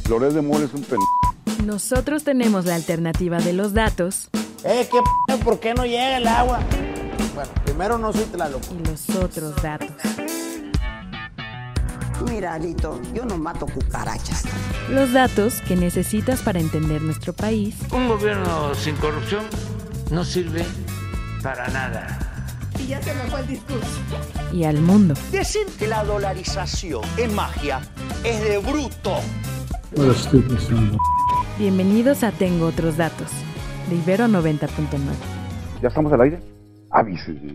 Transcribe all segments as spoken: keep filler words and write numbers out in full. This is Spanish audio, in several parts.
Loret de Mola es un pendejo. Nosotros tenemos la alternativa de los datos. Eh, ¿qué p***? ¿Por qué no llega el agua? Bueno, primero no soy Tlaloc. Y los otros datos. Mira, Alito, yo no mato cucarachas. Los datos que necesitas para entender nuestro país. Un gobierno sin corrupción no sirve para nada. Y ya se me fue el discurso. Y al mundo. Decir que la dolarización es magia es de bruto. Bienvenidos a Tengo Otros Datos, de Ibero noventa punto nueve. ¿Ya estamos al aire? Avísenme.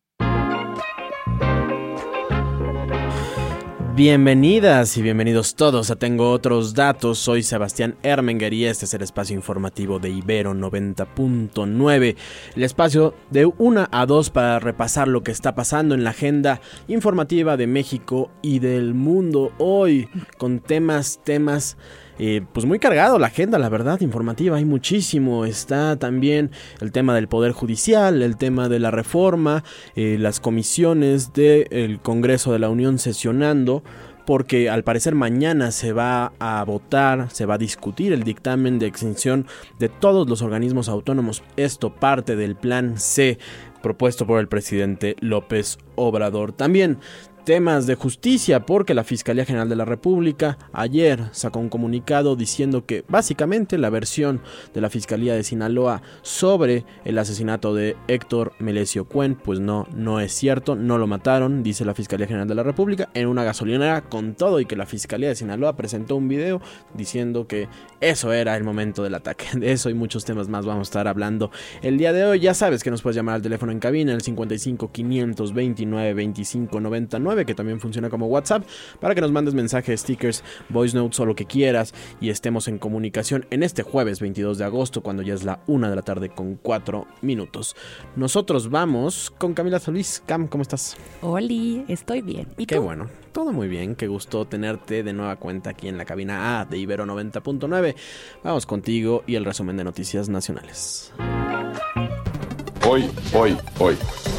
Bienvenidas y bienvenidos todos a Tengo Otros Datos. Soy Sebastián Ermenger y este es el espacio informativo de Ibero noventa punto nueve. El espacio de una a dos para repasar lo que está pasando en la agenda informativa de México y del mundo. Hoy con temas, temas... Eh, pues muy cargado la agenda, la verdad, informativa, hay muchísimo. Está también el tema del Poder Judicial, el tema de la reforma, eh, las comisiones del Congreso de la Unión sesionando, porque al parecer mañana se va a votar, se va a discutir el dictamen de extinción de todos los organismos autónomos. Esto parte del Plan C propuesto por el presidente López Obrador. También temas de justicia, porque la Fiscalía General de la República ayer sacó un comunicado diciendo que básicamente la versión de la Fiscalía de Sinaloa sobre el asesinato de Héctor Melesio Cuen, pues no, no es cierto, no lo mataron, dice la Fiscalía General de la República, en una gasolinera con todo, y que la Fiscalía de Sinaloa presentó un video diciendo que eso era el momento del ataque. De eso y muchos temas más vamos a estar hablando el día de hoy. Ya sabes que nos puedes llamar al teléfono en cabina, el cincuenta y cinco, quinientos veintinueve, veinticinco noventa y nueve, que también funciona como WhatsApp, para que nos mandes mensajes, stickers, voice notes o lo que quieras y estemos en comunicación en este jueves veintidós de agosto, cuando ya es la una de la tarde con cuatro minutos. Nosotros vamos con Camila Solís. Cam, ¿cómo estás? Oli, estoy bien. ¿Y Qué tú? bueno, todo muy bien, qué gusto tenerte de nueva cuenta aquí en la cabina A de Ibero noventa punto nueve. Vamos contigo y el resumen de noticias nacionales. Hoy, hoy, hoy.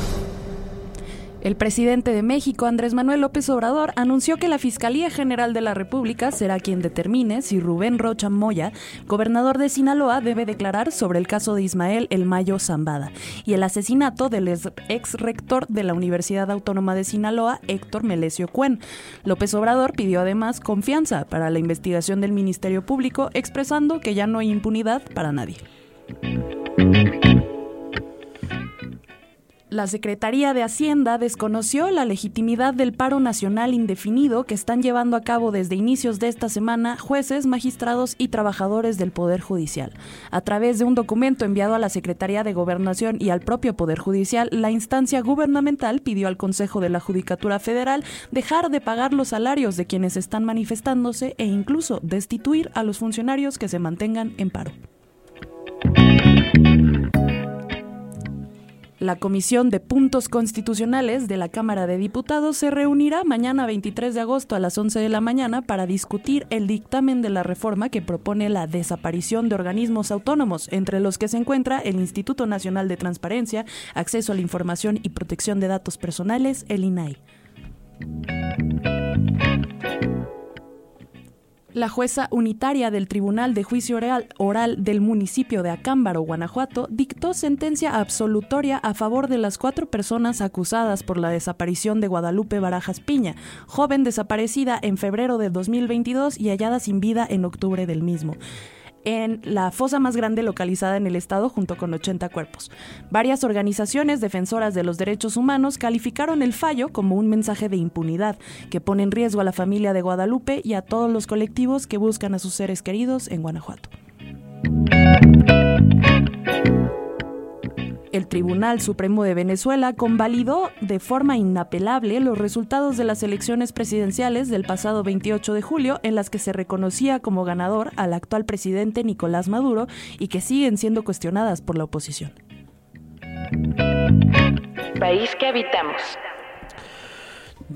El presidente de México, Andrés Manuel López Obrador, anunció que la Fiscalía General de la República será quien determine si Rubén Rocha Moya, gobernador de Sinaloa, debe declarar sobre el caso de Ismael El Mayo Zambada y el asesinato del ex rector de la Universidad Autónoma de Sinaloa, Héctor Melesio Cuen. López Obrador pidió además confianza para la investigación del Ministerio Público, expresando que ya no hay impunidad para nadie. La Secretaría de Hacienda desconoció la legitimidad del paro nacional indefinido que están llevando a cabo desde inicios de esta semana jueces, magistrados y trabajadores del Poder Judicial. A través de un documento enviado a la Secretaría de Gobernación y al propio Poder Judicial, la instancia gubernamental pidió al Consejo de la Judicatura Federal dejar de pagar los salarios de quienes están manifestándose e incluso destituir a los funcionarios que se mantengan en paro. La Comisión de Puntos Constitucionales de la Cámara de Diputados se reunirá mañana veintitrés de agosto a las once de la mañana para discutir el dictamen de la reforma que propone la desaparición de organismos autónomos, entre los que se encuentra el Instituto Nacional de Transparencia, Acceso a la Información y Protección de Datos Personales, el I N A I. La jueza unitaria del Tribunal de Juicio Oral, Oral del municipio de Acámbaro, Guanajuato, dictó sentencia absolutoria a favor de las cuatro personas acusadas por la desaparición de Guadalupe Barajas Piña, joven desaparecida en febrero de dos mil veintidós y hallada sin vida en octubre del mismo, en la fosa más grande localizada en el estado junto con ochenta cuerpos. Varias organizaciones defensoras de los derechos humanos calificaron el fallo como un mensaje de impunidad que pone en riesgo a la familia de Guadalupe y a todos los colectivos que buscan a sus seres queridos en Guanajuato. El Tribunal Supremo de Venezuela convalidó de forma inapelable los resultados de las elecciones presidenciales del pasado veintiocho de julio, en las que se reconocía como ganador al actual presidente Nicolás Maduro y que siguen siendo cuestionadas por la oposición. País que habitamos.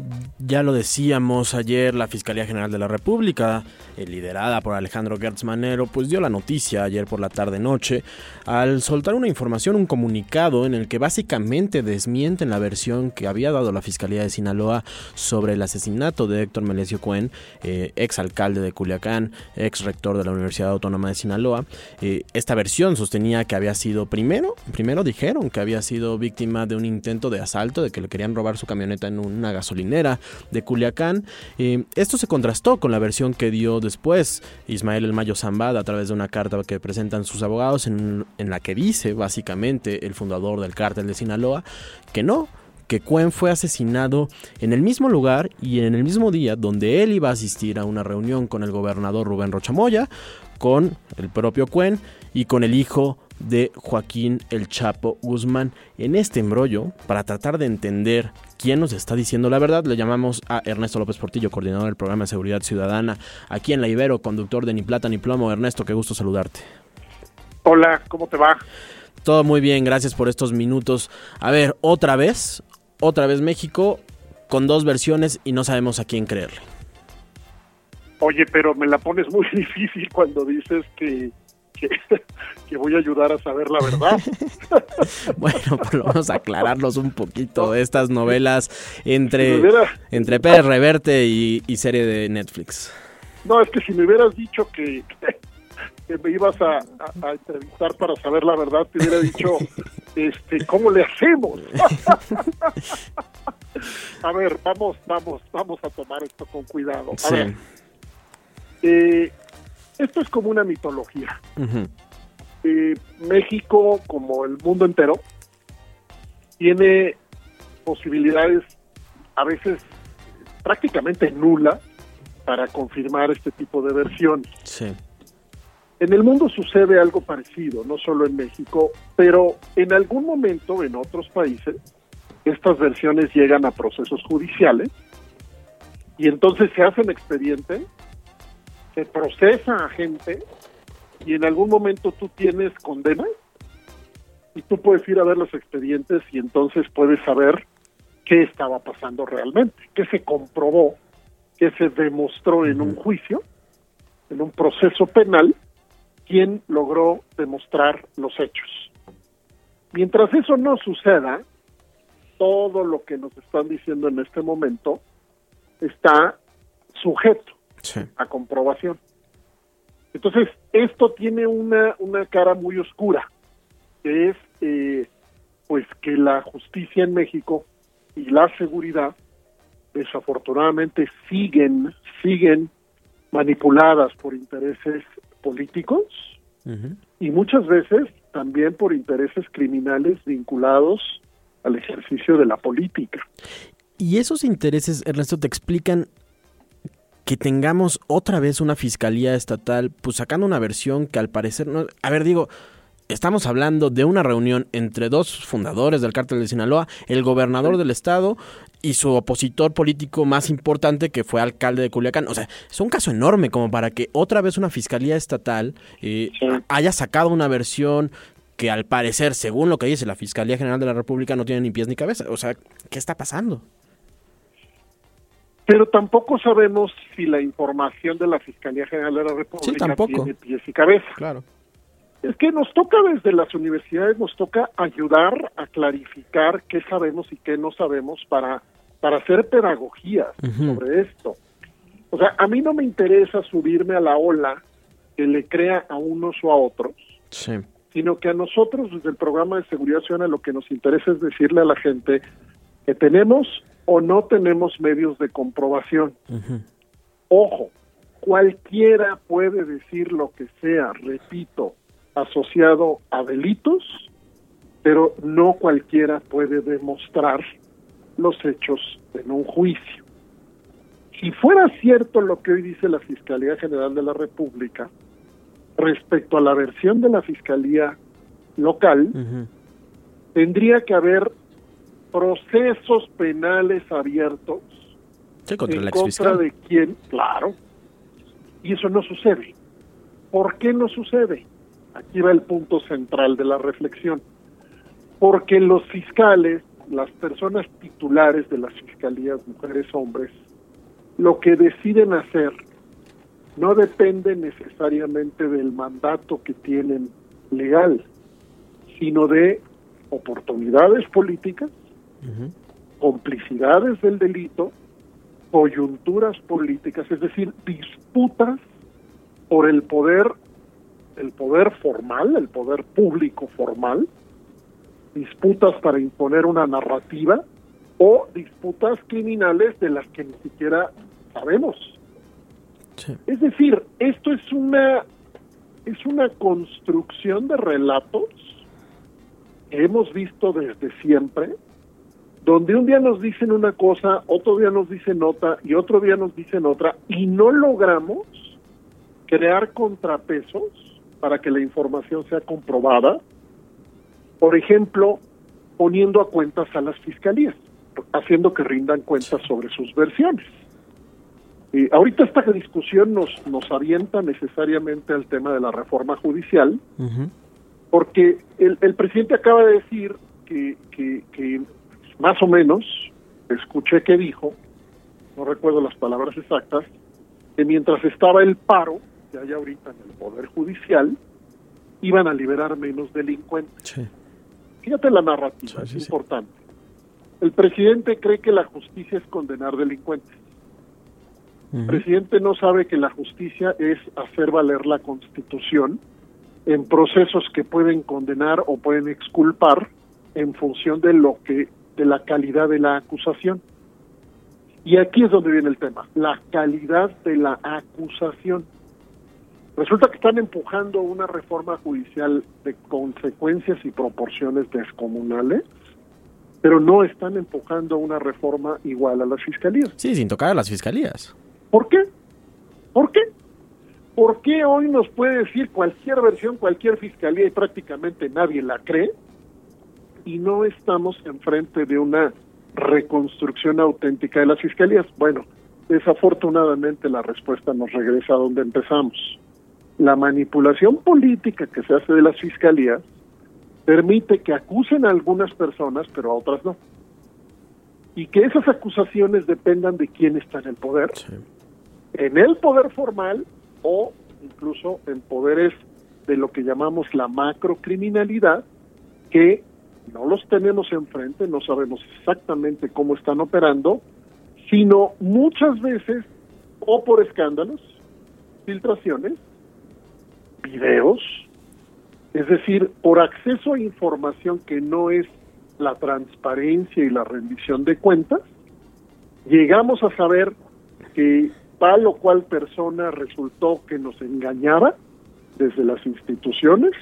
Ya lo decíamos ayer, la Fiscalía General de la República, eh, liderada por Alejandro Gertz Manero, pues dio la noticia ayer por la tarde-noche al soltar una información, un comunicado en el que básicamente desmienten la versión que había dado la Fiscalía de Sinaloa sobre el asesinato de Héctor Melesio Cuen, eh, ex alcalde de Culiacán, ex rector de la Universidad Autónoma de Sinaloa. Eh, esta versión sostenía que había sido, primero, primero dijeron que había sido víctima de un intento de asalto, de que le querían robar su camioneta en una gasolinera de Culiacán. Eh, esto se contrastó con la versión que dio después Ismael El Mayo Zambada a través de una carta que presentan sus abogados en, en la que dice básicamente el fundador del cártel de Sinaloa que no, que Cuen fue asesinado en el mismo lugar y en el mismo día donde él iba a asistir a una reunión con el gobernador Rubén Rocha Moya, con el propio Cuen y con el hijo de Joaquín El Chapo Guzmán. En este embrollo, para tratar de entender quién nos está diciendo la verdad, le llamamos a Ernesto López Portillo, coordinador del programa de Seguridad Ciudadana, aquí en La Ibero, conductor de Ni Plata ni Plomo. Ernesto, qué gusto saludarte. Hola, ¿cómo te va? Todo muy bien, gracias por estos minutos. A ver, otra vez, otra vez México, con dos versiones y no sabemos a quién creerle. Oye, pero me la pones muy difícil cuando dices que Que, que voy a ayudar a saber la verdad. Bueno, pues vamos a aclararnos un poquito de estas novelas entre, si hubiera, entre Pérez Reverte y, y serie de Netflix. No, es que si me hubieras dicho que, que me ibas a, a, a entrevistar para saber la verdad, te hubiera dicho, este, ¿cómo le hacemos? A ver, vamos, vamos, vamos a tomar esto con cuidado. A sí. ver, eh, esto es como una mitología. Uh-huh. Eh, México, como el mundo entero, tiene posibilidades a veces prácticamente nulas para confirmar este tipo de versiones. Sí. En el mundo sucede algo parecido, no solo en México, pero en algún momento en otros países estas versiones llegan a procesos judiciales y entonces se hacen expedientes, se procesa a gente y en algún momento tú tienes condena y tú puedes ir a ver los expedientes y entonces puedes saber qué estaba pasando realmente, qué se comprobó, qué se demostró en un juicio, en un proceso penal, quién logró demostrar los hechos. Mientras eso no suceda, todo lo que nos están diciendo en este momento está sujeto sí. a comprobación. Entonces, esto tiene una, una cara muy oscura, que es eh, pues que la justicia en México y la seguridad desafortunadamente siguen, siguen manipuladas por intereses políticos uh-huh. y muchas veces también por intereses criminales vinculados al ejercicio de la política. Y esos intereses, Ernesto, te explican que tengamos otra vez una fiscalía estatal, pues sacando una versión que al parecer no... A ver, digo, estamos hablando de una reunión entre dos fundadores del cártel de Sinaloa, el gobernador del estado y su opositor político más importante, que fue alcalde de Culiacán. O sea, es un caso enorme como para que otra vez una fiscalía estatal eh, sí. haya sacado una versión que al parecer, según lo que dice la Fiscalía General de la República, no tiene ni pies ni cabeza. O sea, ¿qué está pasando? Pero tampoco sabemos si la información de la Fiscalía General de la República sí, tampoco. tiene pies y cabeza. Claro. Es que nos toca desde las universidades, nos toca ayudar a clarificar qué sabemos y qué no sabemos para, para hacer pedagogía uh-huh. sobre esto. O sea, a mí no me interesa subirme a la ola que le crea a unos o a otros, sí. sino que a nosotros desde el programa de Seguridad Ciudadana lo que nos interesa es decirle a la gente que tenemos o no tenemos medios de comprobación. Uh-huh. Ojo, cualquiera puede decir lo que sea, repito, asociado a delitos, pero no cualquiera puede demostrar los hechos en un juicio. Si fuera cierto lo que hoy dice la Fiscalía General de la República respecto a la versión de la Fiscalía local, uh-huh. tendría que haber procesos penales abiertos sí, contra en el contra de quién, claro, y eso no sucede. ¿Por qué no sucede? Aquí va el punto central de la reflexión. Porque los fiscales, las personas titulares de las fiscalías, mujeres, hombres, lo que deciden hacer no depende necesariamente del mandato que tienen legal, sino de oportunidades políticas, uh-huh. complicidades del delito, coyunturas políticas, es decir, disputas por el poder, el poder formal, el poder público formal, disputas para imponer una narrativa o disputas criminales de las que ni siquiera sabemos. Sí. Es decir, esto es una es una construcción de relatos que hemos visto desde siempre, donde un día nos dicen una cosa, otro día nos dicen otra y otro día nos dicen otra, y no logramos crear contrapesos para que la información sea comprobada, por ejemplo, poniendo a cuentas a las fiscalías, haciendo que rindan cuentas sobre sus versiones. Eh, ahorita esta discusión nos, nos avienta necesariamente al tema de la reforma judicial, uh-huh. porque el, el presidente acaba de decir que, que, que más o menos, escuché que dijo, no recuerdo las palabras exactas, que mientras estaba el paro, que hay ahorita en el Poder Judicial, iban a liberar menos delincuentes. Sí. Fíjate la narrativa, sí, sí, es sí. importante. El presidente cree que la justicia es condenar delincuentes. Uh-huh. El presidente no sabe que la justicia es hacer valer la Constitución en procesos que pueden condenar o pueden exculpar en función de lo que de la calidad de la acusación. Y aquí es donde viene el tema, la calidad de la acusación. Resulta que están empujando una reforma judicial de consecuencias y proporciones descomunales, pero no están empujando una reforma igual a las fiscalías. Sí, sin tocar a las fiscalías. ¿Por qué? ¿Por qué? ¿Por qué hoy nos puede decir cualquier versión, cualquier fiscalía y prácticamente nadie la cree? Y no estamos enfrente de una reconstrucción auténtica de las fiscalías. Bueno, desafortunadamente la respuesta nos regresa a donde empezamos. La manipulación política que se hace de las fiscalías permite que acusen a algunas personas, pero a otras no. Y que esas acusaciones dependan de quién está en el poder. Sí. En el poder formal o incluso en poderes de lo que llamamos la macrocriminalidad, que no los tenemos enfrente, no sabemos exactamente cómo están operando, sino muchas veces o por escándalos, filtraciones, videos, es decir, por acceso a información que no es la transparencia y la rendición de cuentas, llegamos a saber que tal o cual persona resultó que nos engañaba desde las instituciones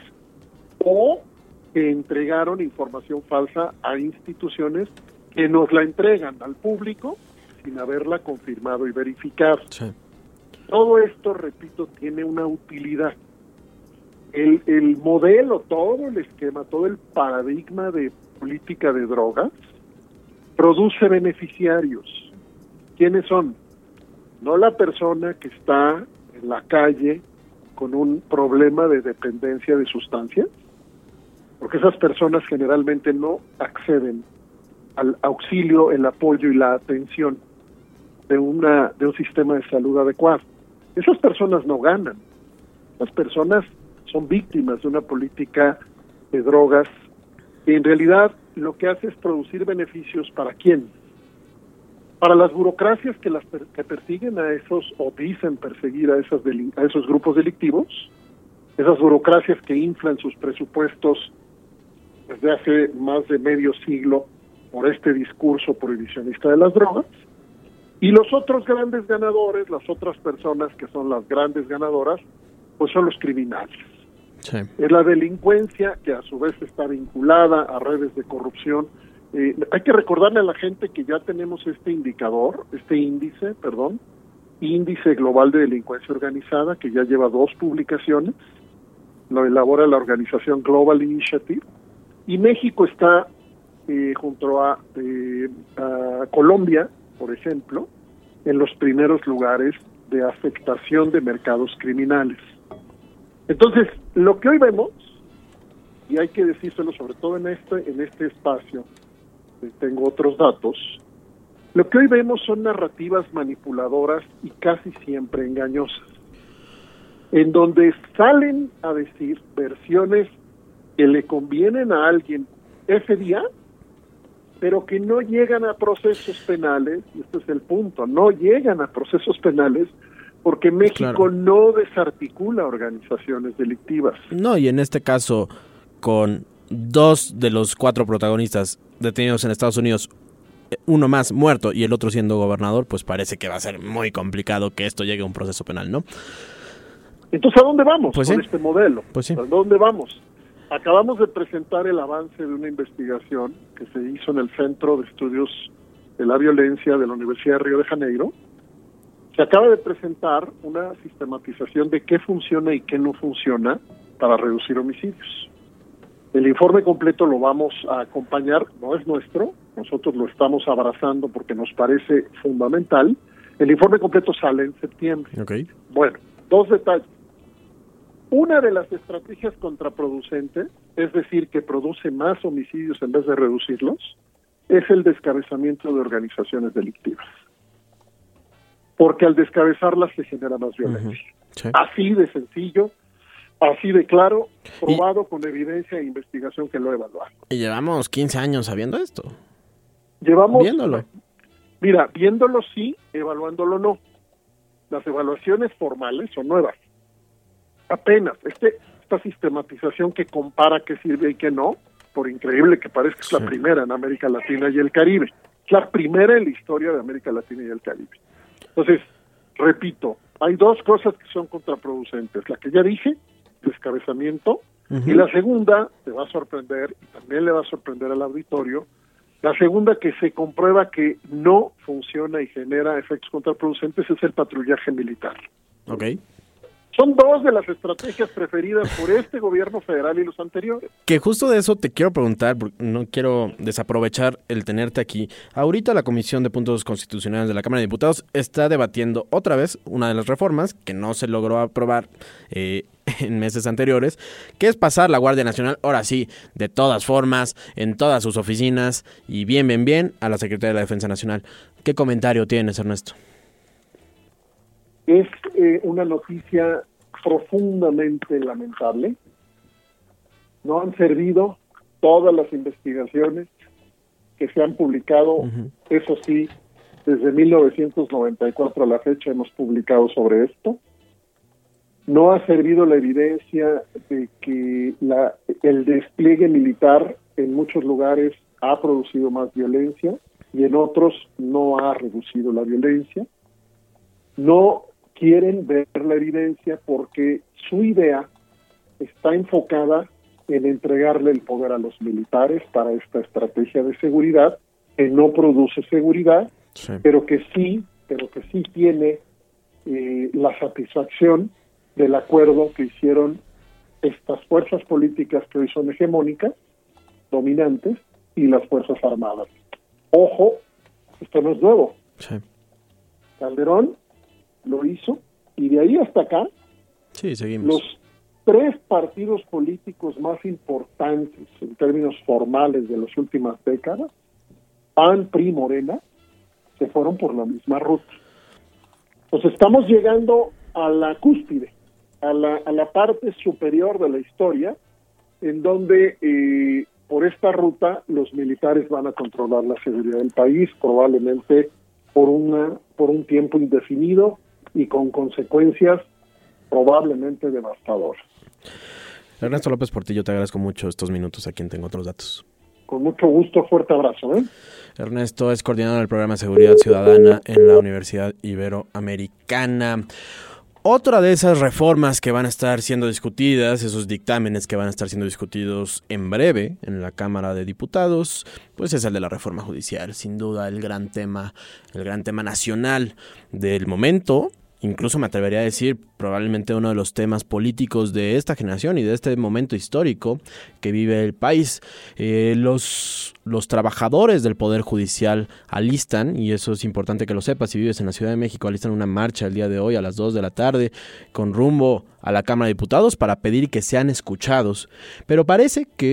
o que entregaron información falsa a instituciones que nos la entregan al público sin haberla confirmado y verificado. Sí. Todo esto, repito, tiene una utilidad. El, el modelo, todo el esquema, todo el paradigma de política de drogas produce beneficiarios. ¿Quiénes son? No la persona que está en la calle con un problema de dependencia de sustancias, porque esas personas generalmente no acceden al auxilio, el apoyo y la atención de una de un sistema de salud adecuado. Esas personas no ganan. Las personas son víctimas de una política de drogas que en realidad lo que hace es producir beneficios ¿para quién? Para las burocracias que las per, que persiguen a esos o dicen perseguir a esos a esos grupos delictivos, esas burocracias que inflan sus presupuestos desde hace más de medio siglo por este discurso prohibicionista de las drogas, y los otros grandes ganadores, las otras personas que son las grandes ganadoras, pues son los criminales. Sí. Es la delincuencia que a su vez está vinculada a redes de corrupción. Eh, hay que recordarle a la gente que ya tenemos este indicador, este índice, perdón, índice global de delincuencia organizada, que ya lleva dos publicaciones, lo elabora la organización Global Initiative, y México está eh, junto a, eh, a Colombia, por ejemplo, en los primeros lugares de afectación de mercados criminales. Entonces, lo que hoy vemos, y hay que decírselo sobre todo en este en este espacio, tengo otros datos, lo que hoy vemos son narrativas manipuladoras y casi siempre engañosas, en donde salen a decir versiones que le convienen a alguien ese día, pero que no llegan a procesos penales, y este es el punto, no llegan a procesos penales porque México Claro. no desarticula organizaciones delictivas. No, y en este caso, con dos de los cuatro protagonistas detenidos en Estados Unidos, uno más muerto y el otro siendo gobernador, pues parece que va a ser muy complicado que esto llegue a un proceso penal, ¿no? Entonces, ¿a dónde vamos Pues con sí. este modelo? Pues sí. ¿A dónde vamos? Acabamos de presentar el avance de una investigación que se hizo en el Centro de Estudios de la Violencia de la Universidad de Río de Janeiro. Se acaba de presentar una sistematización de qué funciona y qué no funciona para reducir homicidios. El informe completo lo vamos a acompañar, no es nuestro, nosotros lo estamos abrazando porque nos parece fundamental. El informe completo sale en septiembre. Okay. Bueno, dos detalles. Una de las estrategias contraproducentes, es decir, que produce más homicidios en vez de reducirlos, es el descabezamiento de organizaciones delictivas. Porque al descabezarlas se genera más violencia. Uh-huh. Sí. Así de sencillo, así de claro, probado y, con evidencia e investigación que lo evaluaron. Y llevamos quince años sabiendo esto. Llevamos... Viéndolo. Mira, viéndolo sí, evaluándolo no. Las evaluaciones formales son nuevas. Apenas, este, esta sistematización que compara qué sirve y qué no, por increíble que parezca, es sí. la primera en América Latina y el Caribe. Es la primera en la historia de América Latina y el Caribe. Entonces, repito, hay dos cosas que son contraproducentes. La que ya dije, descabezamiento, uh-huh. y la segunda, te va a sorprender, y también le va a sorprender al auditorio, la segunda que se comprueba que no funciona y genera efectos contraproducentes es el patrullaje militar. Okay. Son dos de las estrategias preferidas por este gobierno federal y los anteriores. Que justo de eso te quiero preguntar, porque no quiero desaprovechar el tenerte aquí. Ahorita la Comisión de Puntos Constitucionales de la Cámara de Diputados está debatiendo otra vez una de las reformas que no se logró aprobar eh, en meses anteriores, que es pasar la Guardia Nacional, ahora sí, de todas formas, en todas sus oficinas y bien, bien, bien, a la Secretaría de la Defensa Nacional. ¿Qué comentario tienes, Ernesto? Es eh, una noticia profundamente lamentable. No han servido todas las investigaciones que se han publicado, uh-huh. eso sí, desde mil novecientos noventa y cuatro a la fecha hemos publicado sobre esto. No ha servido la evidencia de que la, el despliegue militar en muchos lugares ha producido más violencia y en otros no ha reducido la violencia. No quieren ver la evidencia porque su idea está enfocada en entregarle el poder a los militares para esta estrategia de seguridad que no produce seguridad, sí. pero que sí, pero que sí tiene eh, la satisfacción del acuerdo que hicieron estas fuerzas políticas que hoy son hegemónicas, dominantes, y las Fuerzas Armadas. Ojo, esto no es nuevo. Sí. Calderón lo hizo, y de ahí hasta acá, sí, seguimos. Los tres partidos políticos más importantes en términos formales de las últimas décadas, P A N, P R I, Morena, se fueron por la misma ruta. Entonces estamos llegando a la cúspide, a la, a la parte superior de la historia, en donde eh, por esta ruta los militares van a controlar la seguridad del país, probablemente por una por un tiempo indefinido, y con consecuencias probablemente devastadoras. Ernesto López Portillo, te agradezco mucho estos minutos aquí en Tengo Otros Datos. Con mucho gusto, fuerte abrazo. ¿eh? Ernesto es coordinador del programa de Seguridad Ciudadana en la Universidad Iberoamericana. Otra de esas reformas que van a estar siendo discutidas, esos dictámenes que van a estar siendo discutidos en breve en la Cámara de Diputados, pues es el de la reforma judicial. Sin duda el gran tema, el gran tema nacional del momento. Incluso me atrevería a decir probablemente uno de los temas políticos de esta generación y de este momento histórico que vive el país. Eh, los, los trabajadores del Poder Judicial alistan, y eso es importante que lo sepas, si vives en la Ciudad de México, alistan una marcha el día de hoy a las dos de la tarde con rumbo a la Cámara de Diputados para pedir que sean escuchados. Pero parece que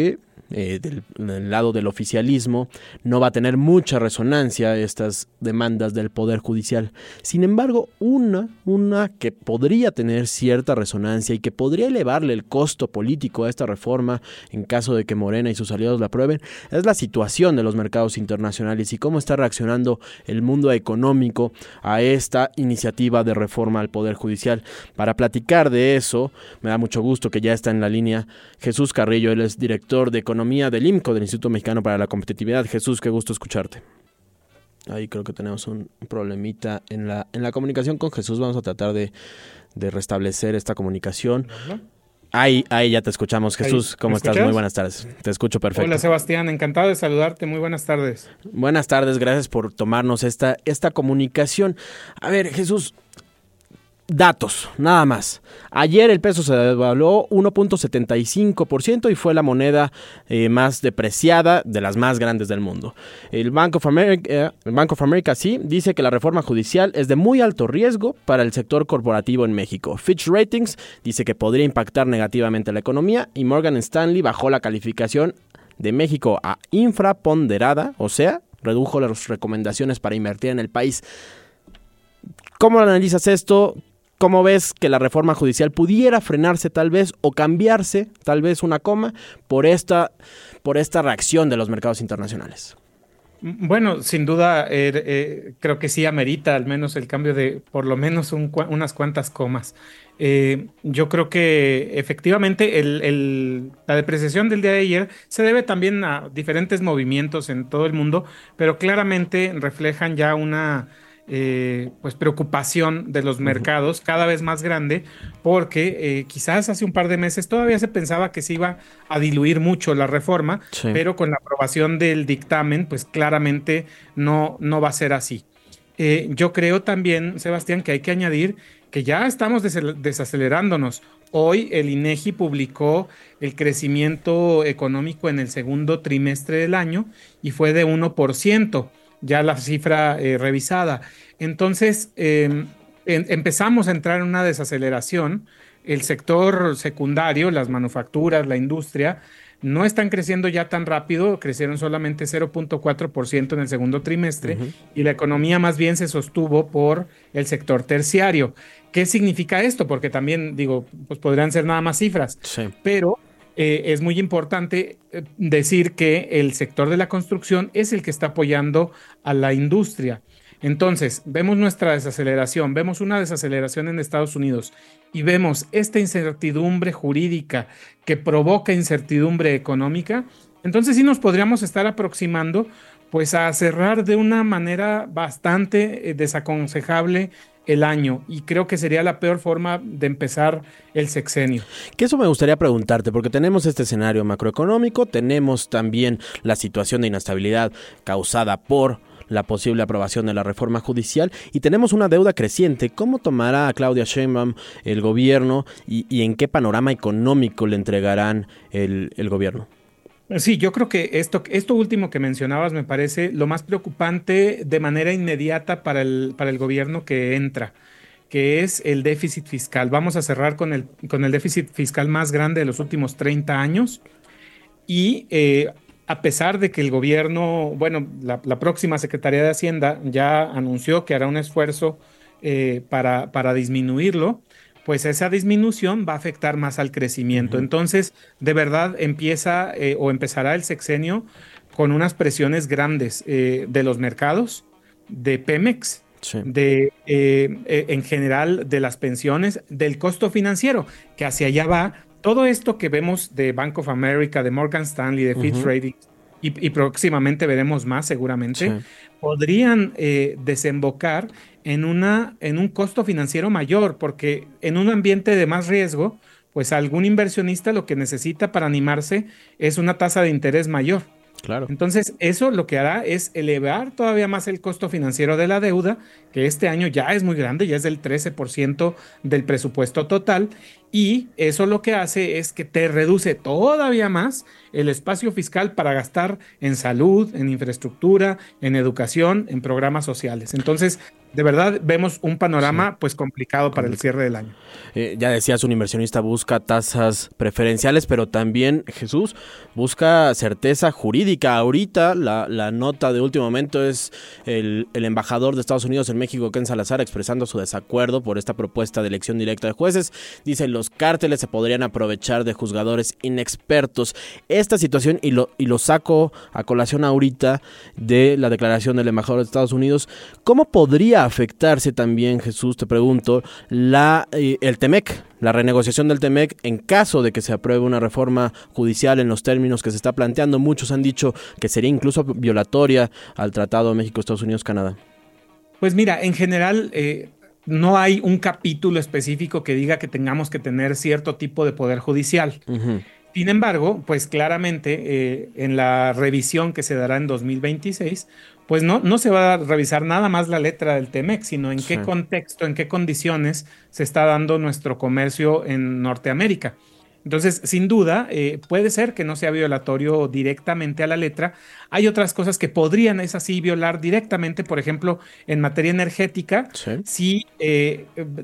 eh, del, del lado del oficialismo, no va a tener mucha resonancia estas demandas del Poder Judicial. Sin embargo, una, una que podría tener cierta resonancia y que podría elevarle el costo político a esta reforma en caso de que Morena y sus aliados la aprueben, es la situación de los mercados internacionales y cómo está reaccionando el mundo económico a esta iniciativa de reforma al Poder Judicial. Para platicar de eso, me da mucho gusto que ya está en la línea Jesús Carrillo. Él es director de Economía del I M C O, del Instituto Mexicano para la Competitividad. Jesús, qué gusto escucharte. Ahí creo que tenemos un problemita en la, en la comunicación con Jesús. Vamos a tratar de, de restablecer esta comunicación. Ahí, ahí ya te escuchamos. Jesús, ¿cómo estás? Muy buenas tardes. Te escucho perfecto. Hola, Sebastián. Encantado de saludarte. Muy buenas tardes. Buenas tardes. Gracias por tomarnos esta, esta comunicación. A ver, Jesús, datos, nada más. Ayer el peso se devaluó uno punto setenta y cinco por ciento y fue la moneda eh, más depreciada de las más grandes del mundo. El Bank of America, eh, el Bank of America sí dice que la reforma judicial es de muy alto riesgo para el sector corporativo en México. Fitch Ratings dice que podría impactar negativamente la economía y Morgan Stanley bajó la calificación de México a infraponderada, o sea, redujo las recomendaciones para invertir en el país. ¿Cómo analizas esto? ¿Cómo ves que la reforma judicial pudiera frenarse tal vez o cambiarse tal vez una coma por esta, por esta reacción de los mercados internacionales? Bueno, sin duda eh, eh, creo que sí amerita al menos el cambio de por lo menos un, unas cuantas comas. Eh, yo creo que efectivamente el, el, la depreciación del día de ayer se debe también a diferentes movimientos en todo el mundo, pero claramente reflejan ya una... Eh, pues preocupación de los mercados cada vez más grande porque eh, quizás hace un par de meses todavía se pensaba que se iba a diluir mucho la reforma, sí. Pero con la aprobación del dictamen pues claramente no, no va a ser así. Eh, yo creo también, Sebastián, que hay que añadir que ya estamos des- desacelerándonos. Hoy el INEGI publicó el crecimiento económico en el segundo trimestre del año y fue de uno por ciento. Ya la cifra eh, revisada. Entonces, eh, en, empezamos a entrar en una desaceleración. El sector secundario, las manufacturas, la industria, no están creciendo ya tan rápido, crecieron solamente cero punto cuatro por ciento en el segundo trimestre, uh-huh. Y la economía más bien se sostuvo por el sector terciario. ¿Qué significa esto? Porque también, digo, pues podrían ser nada más cifras, sí. Pero... Eh, es muy importante decir que el sector de la construcción es el que está apoyando a la industria. Entonces, vemos nuestra desaceleración, vemos una desaceleración en Estados Unidos y vemos esta incertidumbre jurídica que provoca incertidumbre económica. Entonces sí nos podríamos estar aproximando pues a cerrar de una manera bastante eh, desaconsejable el año, y creo que sería la peor forma de empezar el sexenio. Que eso me gustaría preguntarte, porque tenemos este escenario macroeconómico, tenemos también la situación de inestabilidad causada por la posible aprobación de la reforma judicial y tenemos una deuda creciente. ¿Cómo tomará a Claudia Sheinbaum el gobierno y, y en qué panorama económico le entregarán el, el gobierno? Sí, yo creo que esto, esto último que mencionabas me parece lo más preocupante de manera inmediata para el, para el gobierno que entra, que es el déficit fiscal. Vamos a cerrar con el, con el déficit fiscal más grande de los últimos treinta años y eh, a pesar de que el gobierno, bueno, la, la próxima Secretaría de Hacienda ya anunció que hará un esfuerzo eh, para, para disminuirlo, pues esa disminución va a afectar más al crecimiento. Uh-huh. Entonces, de verdad, empieza eh, o empezará el sexenio con unas presiones grandes eh, de los mercados, de Pemex, sí. de eh, eh, en general de las pensiones, del costo financiero, que hacia allá va. Todo esto que vemos de Bank of America, de Morgan Stanley, de Fitch uh-huh. Ratings, y, y próximamente veremos más seguramente, sí. podrían eh, desembocar en, una, en un costo financiero mayor, porque en un ambiente de más riesgo, pues algún inversionista lo que necesita para animarse es una tasa de interés mayor. Claro. Entonces, eso lo que hará es elevar todavía más el costo financiero de la deuda, que este año ya es muy grande, ya es del trece por ciento del presupuesto total, y eso lo que hace es que te reduce todavía más el espacio fiscal para gastar en salud, en infraestructura, en educación, en programas sociales. Entonces, de verdad vemos un panorama sí. pues complicado para el cierre del año. Eh, ya decías, un inversionista busca tasas preferenciales, pero también, Jesús, busca certeza jurídica. Ahorita la, la nota de último momento es el, el embajador de Estados Unidos en México, Ken Salazar, expresando su desacuerdo por esta propuesta de elección directa de jueces. Dice, los cárteles se podrían aprovechar de juzgadores inexpertos. Esta situación, y lo, y lo saco a colación ahorita de la declaración del embajador de Estados Unidos, ¿cómo podría afectarse también, Jesús, te pregunto, la eh, el Temec, la renegociación del Temec en caso de que se apruebe una reforma judicial en los términos que se está planteando? Muchos han dicho que sería incluso violatoria al Tratado México, Estados Unidos, Canadá. Pues mira, en general eh, no hay un capítulo específico que diga que tengamos que tener cierto tipo de poder judicial. Uh-huh. Sin embargo, pues claramente eh, en la revisión que se dará en dos mil veintiséis, pues no, no se va a revisar nada más la letra del Temec, sino en sí. qué contexto, en qué condiciones se está dando nuestro comercio en Norteamérica. Entonces, sin duda, eh, puede ser que no sea violatorio directamente a la letra. Hay otras cosas que podrían, es así, violar directamente, por ejemplo, en materia energética, sí. si, eh,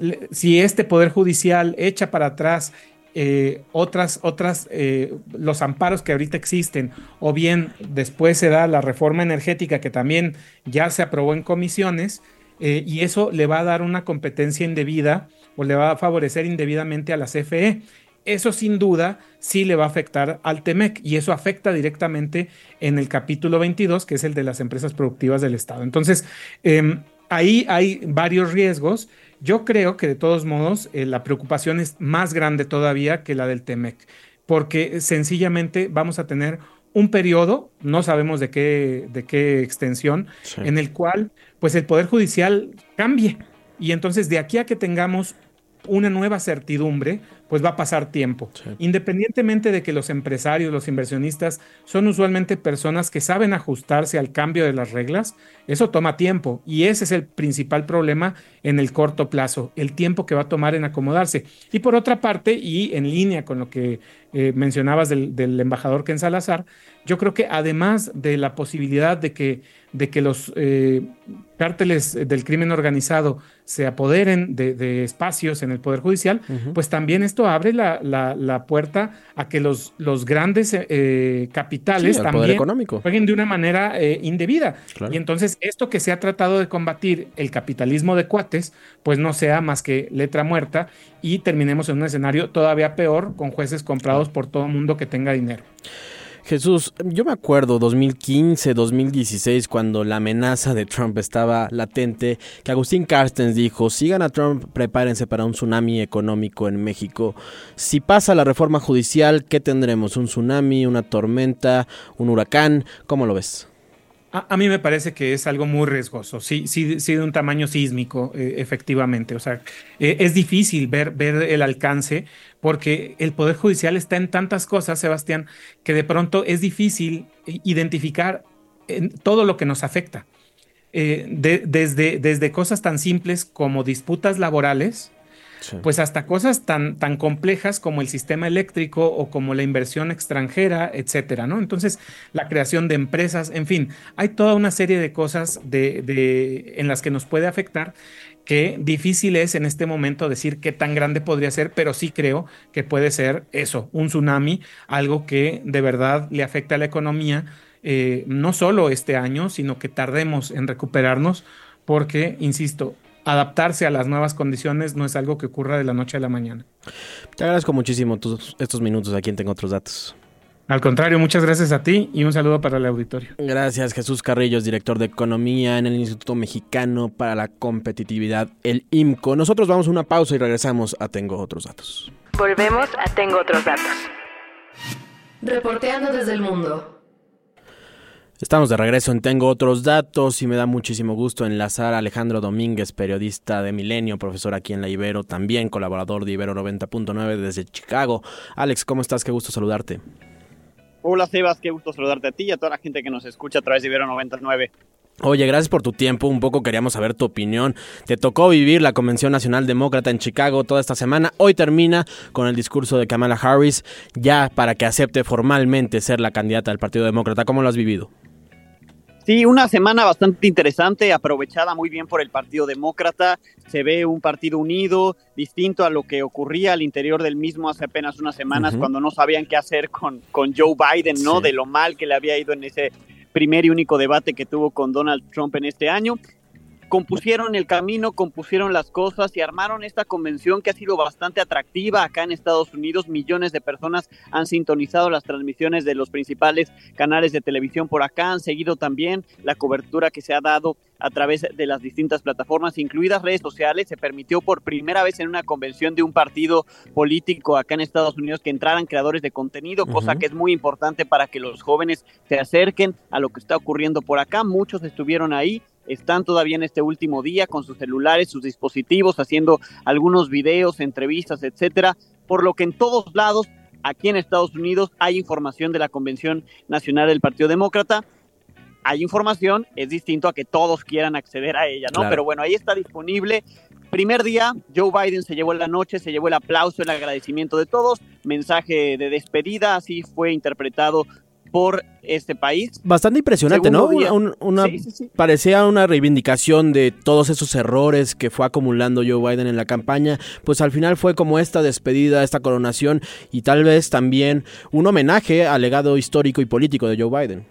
si este Poder Judicial echa para atrás Eh, otras, otras eh, los amparos que ahorita existen, o bien después se da la reforma energética que también ya se aprobó en comisiones, eh, y eso le va a dar una competencia indebida o le va a favorecer indebidamente a la C F E. Eso sin duda sí le va a afectar al Temec, y eso afecta directamente en el capítulo veintidós, que es el de las empresas productivas del Estado. Entonces, eh, ahí hay varios riesgos. Yo creo que de todos modos eh, la preocupación es más grande todavía que la del Temec, porque sencillamente vamos a tener un periodo, no sabemos de qué, de qué extensión, sí. en el cual pues el Poder Judicial cambie, y entonces de aquí a que tengamos una nueva certidumbre, pues va a pasar tiempo. Sí. Independientemente de que los empresarios, los inversionistas, son usualmente personas que saben ajustarse al cambio de las reglas, eso toma tiempo, y ese es el principal problema en el corto plazo, el tiempo que va a tomar en acomodarse. Y por otra parte, y en línea con lo que eh, mencionabas del, del embajador Ken Salazar, yo creo que además de la posibilidad de que, de que los eh, cárteles del crimen organizado se apoderen de, de espacios en el Poder Judicial, uh-huh. pues también esto abre la, la, la puerta a que los, los grandes eh, capitales sí, también jueguen de una manera eh, indebida. Claro. Y entonces esto que se ha tratado de combatir, el capitalismo de cuates, pues no sea más que letra muerta, y terminemos en un escenario todavía peor, con jueces comprados por todo mundo que tenga dinero. Jesús, yo me acuerdo dos mil quince, dos mil dieciséis, cuando la amenaza de Trump estaba latente, que Agustín Carstens dijo, si gana Trump, prepárense para un tsunami económico en México. Si pasa la reforma judicial, ¿qué tendremos? ¿Un tsunami, una tormenta, un huracán? ¿Cómo lo ves? A, a mí me parece que es algo muy riesgoso, sí, sí, sí de un tamaño sísmico, eh, efectivamente. O sea, eh, es difícil ver, ver el alcance, porque el Poder Judicial está en tantas cosas, Sebastián, que de pronto es difícil identificar todo lo que nos afecta. Eh, de, desde, desde cosas tan simples como disputas laborales, sí. pues hasta cosas tan, tan complejas como el sistema eléctrico o como la inversión extranjera, etcétera, ¿no? Entonces, la creación de empresas, en fin, hay toda una serie de cosas de, de, en las que nos puede afectar, que difícil es en este momento decir qué tan grande podría ser, pero sí creo que puede ser eso, un tsunami, algo que de verdad le afecta a la economía, eh, no solo este año, sino que tardemos en recuperarnos, porque, insisto, adaptarse a las nuevas condiciones no es algo que ocurra de la noche a la mañana. Te agradezco muchísimo tus, estos minutos aquí en Tengo Otros Datos. Al contrario, muchas gracias a ti y un saludo para el auditorio. Gracias, Jesús Carrillos, director de Economía en el Instituto Mexicano para la Competitividad, el I M C O. Nosotros vamos a una pausa y regresamos a Tengo Otros Datos. Volvemos a Tengo Otros Datos. Reporteando desde el mundo. Estamos de regreso en Tengo Otros Datos y me da muchísimo gusto enlazar a Alejandro Domínguez, periodista de Milenio, profesor aquí en la Ibero, también colaborador de Ibero noventa punto nueve desde Chicago. Alex, ¿cómo estás? Qué gusto saludarte. Hola Sebas, qué gusto saludarte a ti y a toda la gente que nos escucha a través de Ibero noventa y nueve. Oye, gracias por tu tiempo, un poco queríamos saber tu opinión. Te tocó vivir la Convención Nacional Demócrata en Chicago toda esta semana. Hoy termina con el discurso de Kamala Harris, ya para que acepte formalmente ser la candidata del Partido Demócrata. ¿Cómo lo has vivido? Sí, una semana bastante interesante, aprovechada muy bien por el Partido Demócrata. Se ve un partido unido, distinto a lo que ocurría al interior del mismo hace apenas unas semanas, uh-huh. cuando no sabían qué hacer con, con Joe Biden, ¿no? Sí. De lo mal que le había ido en ese primer y único debate que tuvo con Donald Trump en este año. Compusieron el camino, compusieron las cosas y armaron esta convención que ha sido bastante atractiva acá en Estados Unidos. Millones de personas han sintonizado las transmisiones de los principales canales de televisión por acá, han seguido también la cobertura que se ha dado a través de las distintas plataformas, incluidas redes sociales. Se permitió por primera vez en una convención de un partido político acá en Estados Unidos que entraran creadores de contenido, uh-huh. cosa que es muy importante para que los jóvenes se acerquen a lo que está ocurriendo por acá. Muchos estuvieron ahí. Están todavía en este último día con sus celulares, sus dispositivos, haciendo algunos videos, entrevistas, etcétera. Por lo que en todos lados, aquí en Estados Unidos, hay información de la Convención Nacional del Partido Demócrata. Hay información, es distinto a que todos quieran acceder a ella, ¿no? Claro. Pero bueno, ahí está disponible. Primer día, Joe Biden se llevó la noche, se llevó el aplauso, el agradecimiento de todos. Mensaje de despedida, así fue interpretado por este país. Bastante impresionante, Segundo ¿no? Día, una, una, sí, sí, sí. Parecía una reivindicación de todos esos errores que fue acumulando Joe Biden en la campaña, pues al final fue como esta despedida, esta coronación y tal vez también un homenaje al legado histórico y político de Joe Biden.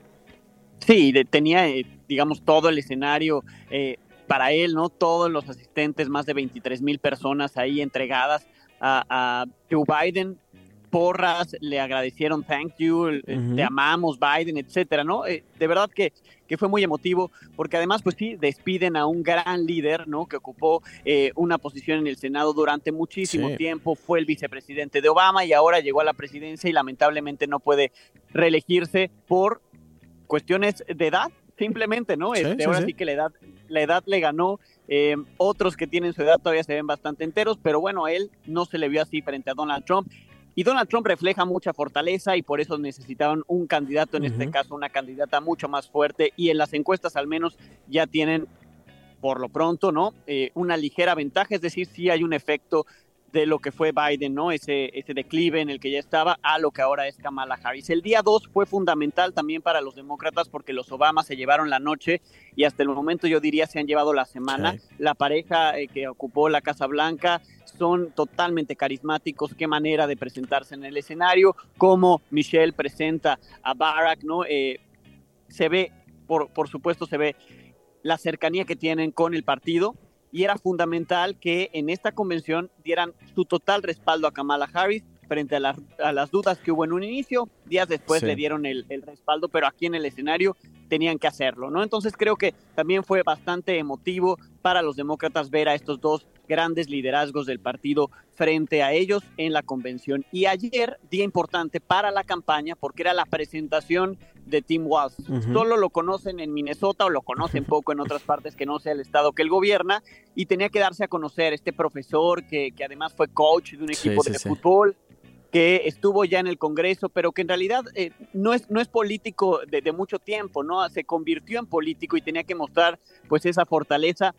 Sí, de, tenía, eh, digamos, todo el escenario eh, para él, ¿no? Todos los asistentes, más de veintitrés mil personas ahí entregadas a, a Joe Biden. Porras, le agradecieron thank you, uh-huh. te amamos Biden, etcétera, ¿no? Eh, de verdad que, que fue muy emotivo, porque además, pues sí, despiden a un gran líder, ¿no? Que ocupó eh, una posición en el Senado durante muchísimo sí. tiempo, fue el vicepresidente de Obama y ahora llegó a la presidencia y lamentablemente no puede reelegirse por cuestiones de edad, simplemente, ¿no? Sí, este, sí, ahora sí. sí que la edad, la edad le ganó. Eh, otros que tienen su edad todavía se ven bastante enteros, pero bueno, a él no se le vio así frente a Donald Trump. Y Donald Trump refleja mucha fortaleza y por eso necesitaban un candidato, en uh-huh. este caso una candidata mucho más fuerte, y en las encuestas al menos ya tienen, por lo pronto, ¿no? Eh, una ligera ventaja, es decir, sí hay un efecto de lo que fue Biden, ¿no? Ese, ese declive en el que ya estaba a lo que ahora es Kamala Harris. El día dos fue fundamental también para los demócratas porque los Obama se llevaron la noche y hasta el momento yo diría se han llevado la semana. Sí. La pareja eh, que ocupó la Casa Blanca son totalmente carismáticos, qué manera de presentarse en el escenario, cómo Michelle presenta a Barack, ¿no? Eh, se ve, por, por supuesto, se ve la cercanía que tienen con el partido. Y era fundamental que en esta convención dieran su total respaldo a Kamala Harris frente a, la, a las dudas que hubo en un inicio. Días después sí. le dieron el, el respaldo, pero aquí en el escenario tenían que hacerlo, ¿no? Entonces creo que también fue bastante emotivo para los demócratas ver a estos dos grandes liderazgos del partido frente a ellos en la convención. Y ayer, día importante para la campaña, porque era la presentación de Tim Walz. Uh-huh. Solo lo conocen en Minnesota o lo conocen poco en otras partes que no sea el estado que él gobierna, y tenía que darse a conocer este profesor que, que además fue coach de un equipo sí, de sí, fútbol, sí. que estuvo ya en el Congreso, pero que en realidad eh, no es no es político de, de mucho tiempo, ¿no? Se convirtió en político y tenía que mostrar pues esa fortaleza